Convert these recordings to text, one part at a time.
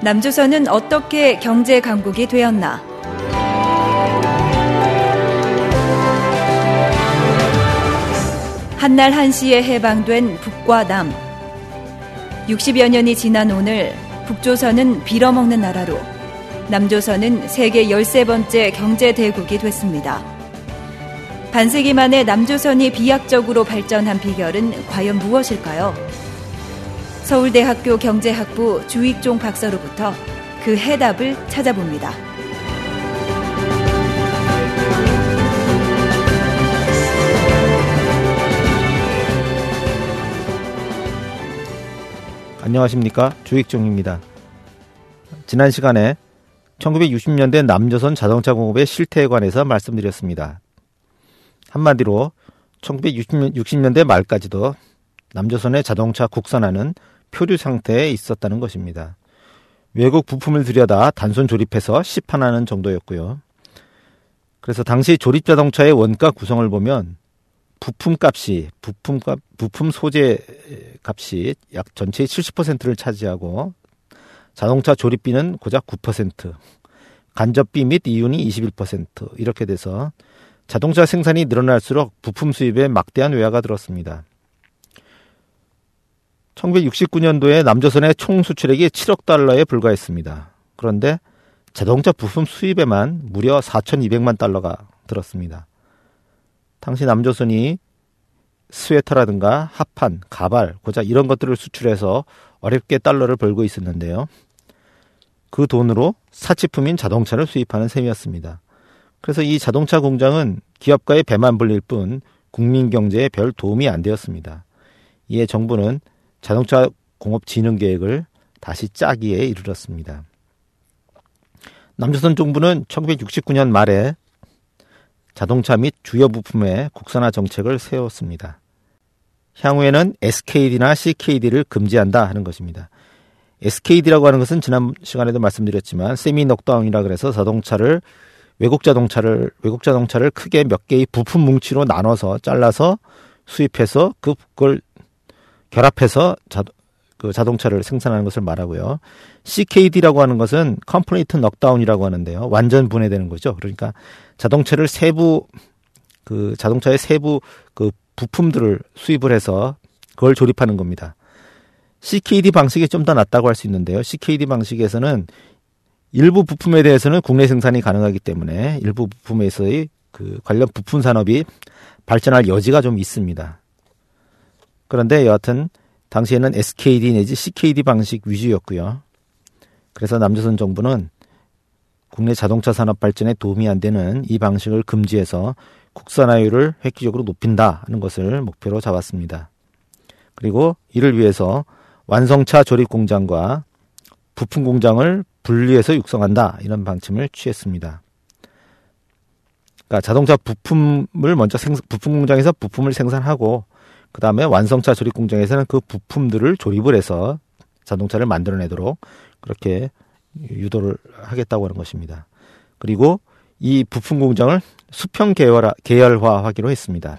남조선은 어떻게 경제 강국이 되었나? 한날 한시에 해방된 북과 남. 60여 년이 지난 오늘 북조선은 빌어먹는 나라로, 남조선은 세계 13번째 경제대국이 됐습니다. 반세기 만에 남조선이 비약적으로 발전한 비결은 과연 무엇일까요? 서울대학교 경제학부 주익종 박사로부터 그 해답을 찾아봅니다. 안녕하십니까, 주익종입니다. 지난 시간에 1960년대 남조선 자동차 공업의 실태에 관해서 말씀드렸습니다. 한마디로 1960년대 말까지도 남조선의 자동차 국산화는 표류 상태에 있었다는 것입니다. 외국 부품을 들여다 단순 조립해서 시판하는 정도였고요. 그래서 당시 조립 자동차의 원가 구성을 보면 부품 소재 값이 약 전체의 70%를 차지하고 자동차 조립비는 고작 9%, 간접비 및 이윤이 21% 이렇게 돼서 자동차 생산이 늘어날수록 부품 수입에 막대한 외화가 들었습니다. 1969년도에 남조선의 총 수출액이 7억 달러에 불과했습니다. 그런데 자동차 부품 수입에만 무려 4,200만 달러가 들었습니다. 당시 남조선이 스웨터라든가 합판, 가발, 고작 이런 것들을 수출해서 어렵게 달러를 벌고 있었는데요. 그 돈으로 사치품인 자동차를 수입하는 셈이었습니다. 그래서 이 자동차 공장은 기업가의 배만 불릴 뿐 국민 경제에 별 도움이 안 되었습니다. 이에 정부는 자동차 공업 진흥 계획을 다시 짜기에 이르렀습니다. 남조선 정부는 1969년 말에 자동차 및 주요 부품의 국산화 정책을 세웠습니다. 향후에는 SKD나 CKD를 금지한다 하는 것입니다. SKD라고 하는 것은 지난 시간에도 말씀드렸지만 세미 넉다운이라 그래서 외국 자동차를 크게 몇 개의 부품 뭉치로 나눠서 잘라서 수입해서 그걸 결합해서 자동차를 생산하는 것을 말하고요. CKD라고 하는 것은 컴플리트 넉다운이라고 하는데요. 완전 분해되는 거죠. 그러니까 자동차의 세부 부품들을 수입을 해서 그걸 조립하는 겁니다. CKD 방식이 좀 더 낫다고 할 수 있는데요. CKD 방식에서는 일부 부품에 대해서는 국내 생산이 가능하기 때문에 일부 부품에서의 관련 부품 산업이 발전할 여지가 좀 있습니다. 그런데 여하튼 당시에는 SKD 내지 CKD 방식 위주였고요. 그래서 남조선 정부는 국내 자동차 산업 발전에 도움이 안 되는 이 방식을 금지해서 국산화율을 획기적으로 높인다 하는 것을 목표로 잡았습니다. 그리고 이를 위해서 완성차 조립 공장과 부품 공장을 분리해서 육성한다 이런 방침을 취했습니다. 그러니까 자동차 부품을 먼저 부품 공장에서 부품을 생산하고 그 다음에 완성차 조립 공장에서는 그 부품들을 조립을 해서 자동차를 만들어내도록 그렇게 유도를 하겠다고 하는 것입니다. 그리고 이 부품 공장을 수평 계열화하기로 했습니다.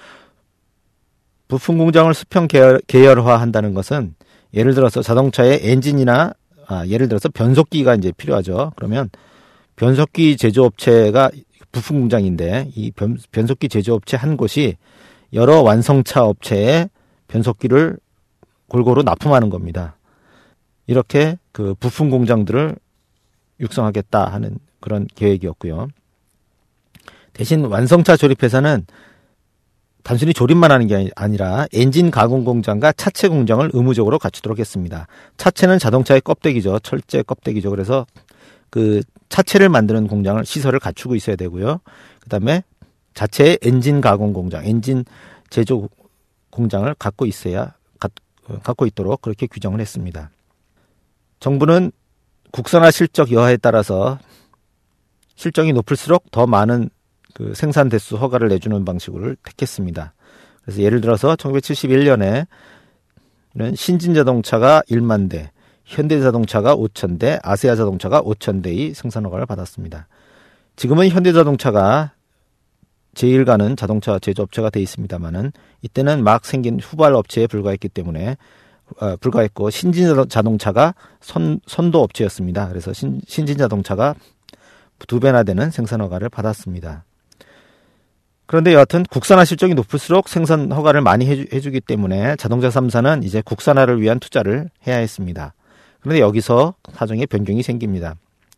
부품 공장을 수평 계열화한다는 것은 예를 들어서 자동차의 엔진이나 예를 들어서 변속기가 이제 필요하죠. 그러면 변속기 제조업체가 부품 공장인데 이 변속기 제조업체 한 곳이 여러 완성차 업체에 변속기를 골고루 납품하는 겁니다. 이렇게 그 부품 공장들을 육성하겠다 하는 그런 계획이었고요. 대신 완성차 조립회사는 단순히 조립만 하는 게 아니라 엔진 가공 공장과 차체 공장을 의무적으로 갖추도록 했습니다. 차체는 자동차의 껍데기죠. 철제 껍데기죠. 그래서 그 차체를 만드는 공장을 시설을 갖추고 있어야 되고요. 그다음에 자체의 엔진 가공 공장, 엔진 제조 공장을 갖고 있도록 그렇게 규정을 했습니다. 정부는 국산화 실적 여하에 따라서 실적이 높을수록 더 많은 그 생산 대수 허가를 내주는 방식을 택했습니다. 그래서 예를 들어서 1971년에는 신진 자동차가 1만 대, 현대 자동차가 5,000대, 아세아 자동차가 5,000대의 생산 허가를 받았습니다. 지금은 현대 자동차가 제일 가는 자동차 제조업체가 되어 있습니다만은 이때는 막 생긴 후발 업체에 불과했기 때문에 불과했고 신진자동차가 선도 업체였습니다. 그래서 신진자동차가 2배나 되는 생산 허가를 받았습니다. 그런데 여하튼 국산화 실적이 높을수록 생산 허가를 많이 해주기 때문에 자동차 3사는 이제 국산화를 위한 투자를 해야 했습니다. 그런데 여기서 사정의 변경이 생깁니다.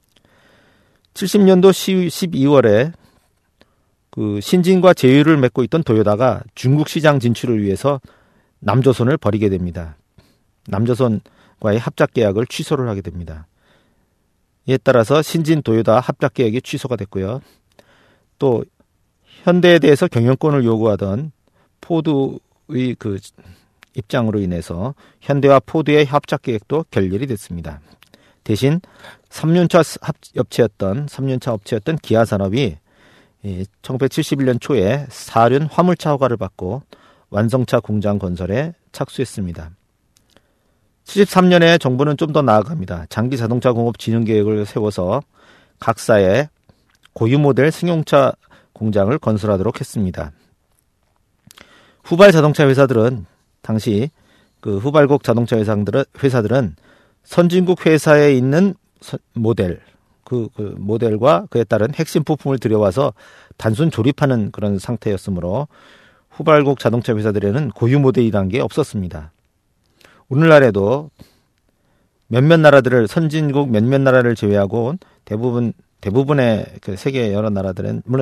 70년도 12월에 그 신진과 제휴를 맺고 있던 도요다가 중국 시장 진출을 위해서 남조선을 버리게 됩니다. 남조선과의 합작 계약을 취소를 하게 됩니다. 이에 따라서 신진 도요다 합작 계약이 취소가 됐고요. 또 현대에 대해서 경영권을 요구하던 포드의 그 입장으로 인해서 현대와 포드의 합작 계획도 결렬이 됐습니다. 대신 3륜차 업체였던 기아산업이 1971년 초에 4륜 화물차 허가를 받고 완성차 공장 건설에 착수했습니다. 73년에 정부는 좀 더 나아갑니다. 장기 자동차 공업 진흥 계획을 세워서 각사의 고유 모델 승용차 공장을 건설하도록 했습니다. 후발 자동차 회사들은 당시 그 후발국 자동차 회사들은 선진국 회사에 있는 모델, 그 모델과 그에 따른 핵심 부품을 들여와서 단순 조립하는 그런 상태였으므로 후발국 자동차 회사들에는 고유 모델이라는 게 없었습니다. 오늘날에도 선진국 몇몇 나라를 제외하고 대부분의 그 세계 여러 나라들은 물론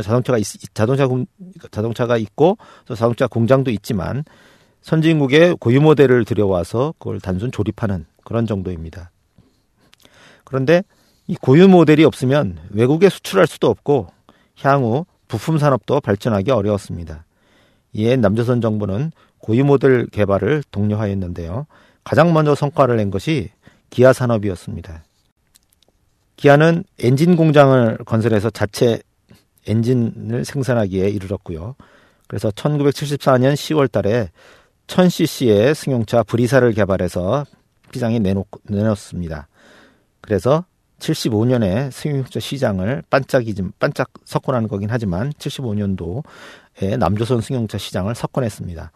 자동차가 있고 또 자동차 공장도 있지만 선진국의 고유 모델을 들여와서 그걸 단순 조립하는 그런 정도입니다. 그런데 이 고유 모델이 없으면 외국에 수출할 수도 없고 향후 부품 산업도 발전하기 어려웠습니다. 이에 남조선 정부는 고유 모델 개발을 독려하였는데요. 가장 먼저 성과를 낸 것이 기아 산업이었습니다. 기아는 엔진 공장을 건설해서 자체 엔진을 생산하기에 이르렀고요. 그래서 1974년 10월 달에 1000cc의 승용차 브리사를 개발해서 시장에 내놓습니다. 그래서 75년에 승용차 시장을 반짝 석권하는 거긴 하지만 75년도에 남조선 승용차 시장을 석권했습니다.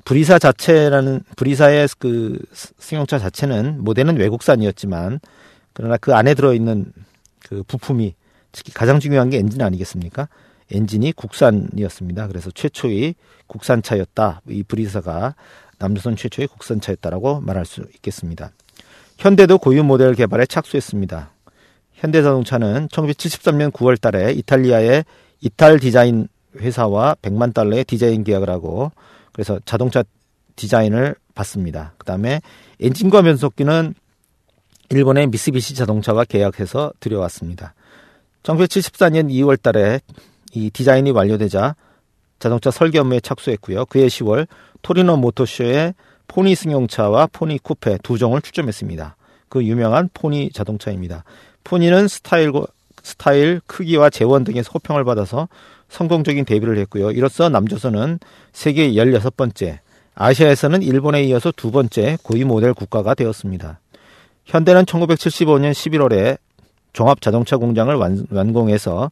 브리사의 그 승용차 자체는 모델은 외국산이었지만 그러나 그 안에 들어있는 그 부품이 특히 가장 중요한 게 엔진 아니겠습니까? 엔진이 국산이었습니다. 그래서 최초의 국산차였다. 이 브리사가 남조선 최초의 국산차였다라고 말할 수 있겠습니다. 현대도 고유 모델 개발에 착수했습니다. 현대자동차는 1973년 9월 달에 이탈리아의 이탈 디자인 회사와 100만 달러의 디자인 계약을 하고 그래서 자동차 디자인을 받습니다. 그 다음에 엔진과 변속기는 일본의 미쓰비시 자동차와 계약해서 들여왔습니다. 1974년 2월 달에 이 디자인이 완료되자 자동차 설계 업무에 착수했고요. 그해 10월 토리노 모터쇼에 포니 승용차와 포니 쿠페 두 종을 출점했습니다. 그 유명한 포니 자동차입니다. 포니는 스타일, 크기와 재원 등에서 호평을 받아서 성공적인 데뷔를 했고요. 이로써 남조선은 세계 16번째, 아시아에서는 일본에 이어서 두 번째 고유 모델 국가가 되었습니다. 현대는 1975년 11월에 종합자동차 공장을 완공해서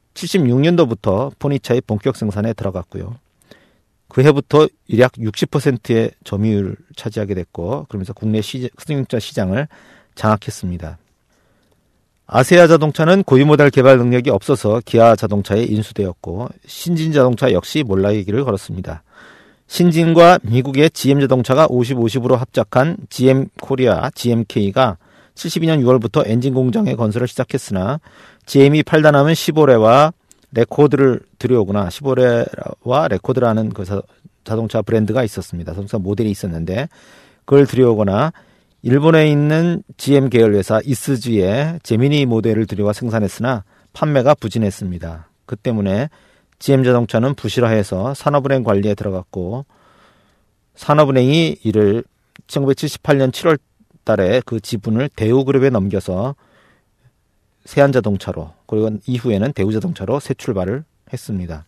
76년도부터 포니차의 본격 생산에 들어갔고요. 그 해부터 약 60%의 점유율을 차지하게 됐고 그러면서 국내 승용차 시장을 장악했습니다. 아세아 자동차는 고유 모델 개발 능력이 없어서 기아 자동차에 인수되었고 신진 자동차 역시 몰락의 길을 걸었습니다. 신진과 미국의 GM 자동차가 50-50으로 합작한 GM 코리아, GMK가 72년 6월부터 엔진 공장의 건설을 시작했으나 GM이 팔다 남은 시보레와 레코드를 들여오거나 시보레와 레코드라는 그 자동차 브랜드가 있었습니다. 자동차 모델이 있었는데 그걸 들여오거나 일본에 있는 GM 계열 회사 이스즈의 제미니 모델을 들여와 생산했으나 판매가 부진했습니다. 그 때문에 GM 자동차는 부실화해서 산업은행 관리에 들어갔고 산업은행이 이를 1978년 7월 달에 그 지분을 대우그룹에 넘겨서 세안자동차로 그리고 이후에는 대우자동차로 새 출발을 했습니다.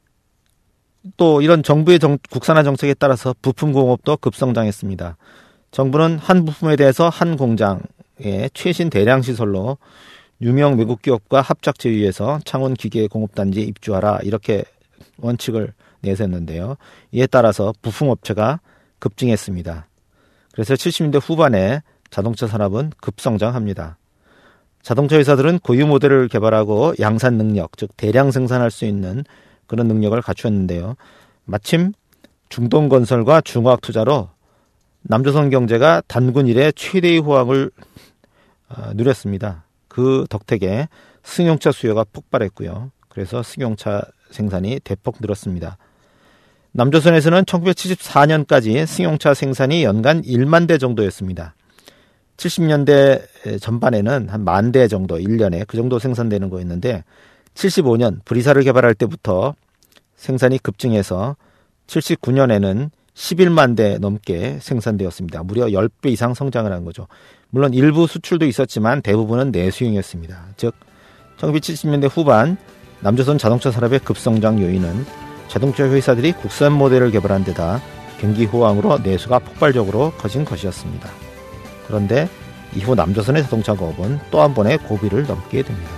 또 이런 정부의 국산화 정책에 따라서 부품 공업도 급성장했습니다. 정부는 한 부품에 대해서 한 공장의 최신 대량 시설로 유명 외국 기업과 합작 제휴해서 창원 기계 공업단지에 입주하라 이렇게 원칙을 내세웠는데요. 이에 따라서 부품업체가 급증했습니다. 그래서 70년대 후반에 자동차 산업은 급성장합니다. 자동차 회사들은 고유 모델을 개발하고 양산 능력, 즉 대량 생산할 수 있는 그런 능력을 갖추었는데요. 마침 중동건설과 중화학 투자로 남조선 경제가 단군 이래 최대의 호황을 누렸습니다. 그 덕택에 승용차 수요가 폭발했고요. 그래서 승용차 생산이 대폭 늘었습니다. 남조선에서는 1974년까지 승용차 생산이 연간 1만 대 정도였습니다. 70년대 전반에는 한 10,000대 정도 1년에 그 정도 생산되는 거였는데 75년 브리사를 개발할 때부터 생산이 급증해서 79년에는 11만 대 넘게 생산되었습니다. 무려 10배 이상 성장을 한 거죠. 물론 일부 수출도 있었지만 대부분은 내수용이었습니다. 즉 1970년대 후반 남조선 자동차 산업의 급성장 요인은 자동차 회사들이 국산 모델을 개발한 데다 경기 호황으로 내수가 폭발적으로 커진 것이었습니다. 그런데 이후 남조선의 자동차 공업은 또 한 번의 고비를 넘게 됩니다.